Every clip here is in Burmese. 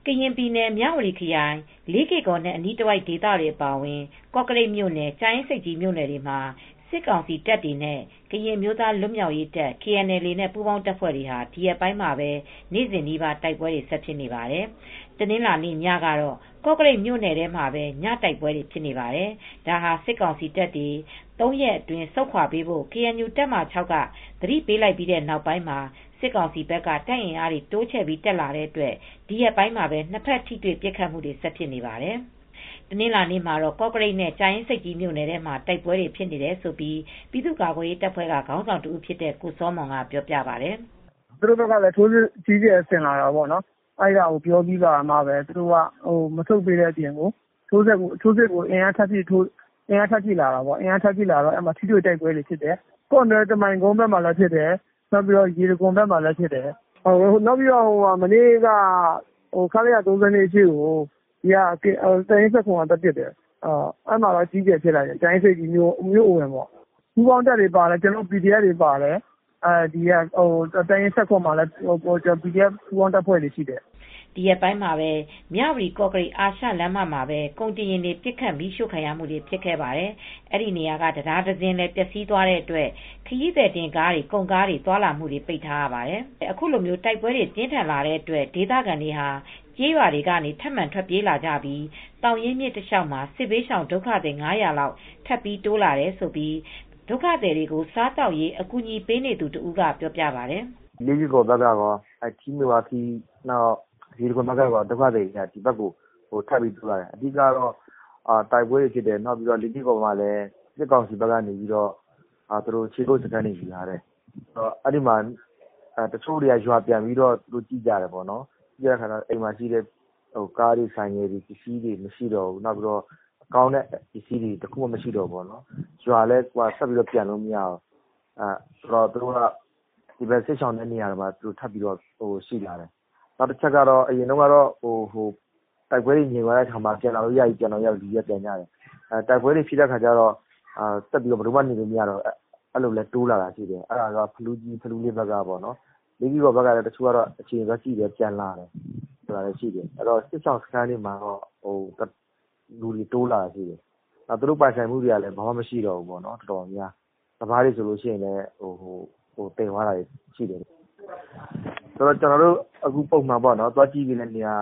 ကရင်ပြည်နယ်မြဝတီခရိုင်လေးကေကော်နဲ့အနီးတစ်ဝိုက်ဒေသတွေအပါအဝင်ကော့ကရိတ်မြို့နယ်ကြာအင်းဆိပ်ကြီးမြို့နယ်တွေမှာစစ်ကောင်စီတပ်တွေနဲ့ကရင်မျိုးသားလွတ်မြောက်ရေးတပ် KNLA နဲ့ပူးပေါင်းတပ်ဖွဲ့တွေဟာဒီရက်ပိုင်းမှာပဲနေ့စဉ်နီးပါးတိုက်ပွဲတွေဆက်ဖြစ်နေပါတယ်။တနင်္လာနေ့ညကတော့ကော့ကရိတ်မြို့နယ်ထဲမှာပဲညတိုက်ပွဲတွေဖြစ်နေပါတယ်။ဒါဟာစစ်ကောင်စီတပ်တွေ3ရက်အတွင်းဆုတ်ခွာပေးဖို့ KNU တပ်မ6ကသတိပေးလိုက်ပြီးတဲ့နောက်ပိုင်းမှာစစ်ကောင်စီဘက်ကတပ်အင်အားတွေတိုးချဲ့ပြီးတက်လာတဲ့အတွက်ဒီရက်ပိုင်းမှာပဲနှစ်ဖက်ထိတွေ့ပစ်ခတ်မှုတွေဆက်ဖြစ်နေပါတယ်။တနင်္လာနေ့မှာတော့ကော့ကရိတ်နဲ့ကြာအင်းဆိပ်ကြီးမြို့နယ်ထဲမှာတိုက်ပွဲတွေဖြစ်နေတယ်လို့ပြည်သူ့ကာကွယ်ရေးတပ်ဖွဲ့ကခေါင်းဆောင်တဦးဖြစ်တဲ့ကိုစောမွန်ကပြောပြပါတယ်။သူတို့ဘက်ကလည်းထိုးစစ်ကြီးကျယ်ဆင်လာတာပေါ့နော်။အဲဒါကိုပြောပြီးပါမှပဲသူတို့ကမဆုတ်ပေးတဲ့အပြင်ကိုထိုးစစ်ကိုအင်အားထပ်ပြီးလာတာပေါ့။အင်အားထပ်ပြီးလာတော့ထိတွေ့တိုက်ပွဲတွေဖြစ်တယ်။ကော့နယ်တမိုင်ကုန်းဘက်မှာလည်းဖြစ်တယ်။နောက်ပြီးတော့ရေတံခွန်ဘက်မှာလည်းဖြစ်တယ်။နောက်ပြီးတော့မနေ့ကခလရ32ရှိကိုတရင်စက်ခွန်ကတက်ပစ်တယ်။အဲ့မှာတော့ကြီးကျယ်ဖြစ်လိုက်တယ်။ကျိုင်းစိတ်ကြီးမြို့ဝင်ပေါ့။ပူးပေါင်းတပ်တွေပါတယ်ကျွန်တော် PDF တွေပါတယ်။တရင်စက်ခွန်မှာလည်း PDF ပူးပေါင်းတပ်ဖွဲ့တွေရှိတယ်။ဒီရက်ပိုင်းမှာပဲမြဝတီကော့ကရိတ်အာရှလမ်းမမှာပဲကုန်တင်ယာဉ်တွေပစ်ခတ်မီးရှို့ခံရမှုတွေဖြစ်ခဲ့ပါတယ်။အဲ့ဒီနေရာကတရားတစ်စင်းလည်းပျက်စီးသွားတဲ့အတွက်ခရီးသည်တင်ကားတွေကုန်ကားတွေသွားလာမှုတွေပိတ်ထားရပါတယ်။အခုလိုမျိုးတိုက်ပွဲတွေပြင်းထန်လာတဲ့အတွက်ဒေသခံတွေဟာကျေးရွာတွေကနေထပ်မံထွက်ပြေးလာကြပြီးတောင်ရင်မြစ်တစ်လျှောက်မှာစစ်ဘေးရှောင်ဒုက္ခသည်900လောက်ထပ်ပြီးတိုးလာတယ်လို့ဒုက္ခသည်တွေကိုစားတောက်ရေးအကူအညီပေးနေသူတဦးကပြောပြပါတယ်။လေးကေကော်ဘက်ကတော့ထီးမြဝတီနောက်ဒီကွန်ဘက်ကတော့ဒုက္ခသည်တွေကဒီဘက်ကိုထပ်ပြီးတိုးလာတယ်။အဓိကတော့တိုက်ပွဲတွေဖြစ်တယ်။နောက်ပြီးတော့လေးကေကော်မှာလည်းစစ်ကောင်စီဘက်ကနေပြီးတော့သူတို့ခြေကုပ်စခန်းတွေယူလာတယ်။အဲ့ဒီမှာတချို့တွေကရွာပြန်ပြီးတော့သူတို့ကြည့်ကြတယ်ပေါ့နော်။ကြည့်တဲ့အခါတော့အိမ်မှာရှိတဲ့ကားတွေဆိုင်ငယ်တွေပစ္စည်းတွေမရှိတော့ဘူး။နောက်ပြီးတော့ကောင်းတဲ့ပစ္စည်းတွေတခုမှမရှိတော့ဘူးပေါ့နော်။ရွာလည်းဆက်ပြီးတော့ပြန်လို့မရဘူး။ဆိုတော့သူတို့ကဒီဘက်စစ်ဆောင်တဲ့နေရာတွေမှာသူတို့ထပ်ပြီးတော့ရှိလာတယ်။နောက်တစ်ချက်ကတော့အရင်တုန်းကတော့တိုက်ပွဲတွေငြိမ်သွားတဲ့အခါမှာပြန်လာလို့ရပြီလူရက်ပြန်ကြတယ်။တိုက်ပွဲတွေဖြစ်တဲ့အခါကျတော့တက်ပြီးတော့ဘယ်လိုမှနေလို့မရတော့အဲ့လိုလဲတိုးလာတာရှိတယ်။အဲ့ဒါကဖလူးလေးဘက်ကပေါ့နော်။လေးကြီးဘက်ကလည်းတချို့ကတော့အခြေအနေကြည့်တယ်ပြန်လာတယ်ဆိုတာလည်းရှိတယ်။အဲ့တော့စစ်ဆောင်စခန်းတွေမှာတော့လူတွေတိုးလာတာရှိတယ်။နောက်သူတို့ပိုင်ဆိုင်မှုတွေကလည်းဘာမှမရှိတော့ဘူးပေါ့နော်တော်တော်များ။စပားတွေဆိုလို့ရှိရင်လည်းတင်သွားတာရှိတယ်။ဆိုတော့ကျွန်တော်တို့အခုပုံမှန်ပေါ့နော်သွားကြည့်ပြီးတဲ့နေရာ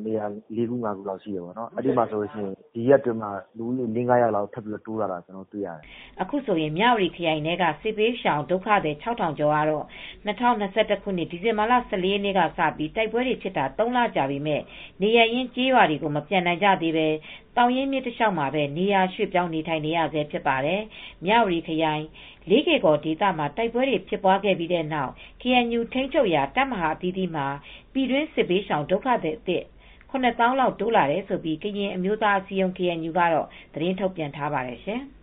4ခု5ခုလောက်ရှိတယ်ပေါ့နော်အဲ့ဒီမှာဆိုလို့ရှိရင်ဒီရက်တွင်းမှာလူဦးရေ900လောက်ထပ်ပြီးတိုးလာတာကျွန်တော်တွေ့ရတယ်အခုဆိုရင်မြဝတီခရိုင်ထဲကစစ်ပေးရှောင်ဒုက္ခသည်6000ကျော်ကတော့2021ခုနှစ်ဒီဇင်ဘာလ14ရက်နေ့ကစပြီးတိုက်ပွဲတွေဖြစ်တာ3လကြာပြီမဲ့နေရရင်ကြေးရွာတွေကိုမပြန်နိုင်ကြသေးပဲတောင်ရင်မြစ်တစ်လျှောက်မှာပဲနေရာရွှေ့ပြောင်းနေထိုင်နေရဆဲဖြစ်ပါတယ်မြဝတီခရိုင်လေးကေကော်ဒေသမှာတိုက်ပွဲတွေဖြစ်ပွားခဲ့ပြီးတဲ့နောက် KNU ထိန်းချုပ်ရာတပ်မဟာအသီးသီးမှာပြည်တွင်းစစ်ဘေးရှောင်ဒုက္ခသည်အသစ်9000လောက်တိုးလာတယ်လို့ကရင်အမျိုးသားအစည်းအရုံး KNU ကတော့သတင်းထုတ်ပြန်ထားပါတယ်ရှင်။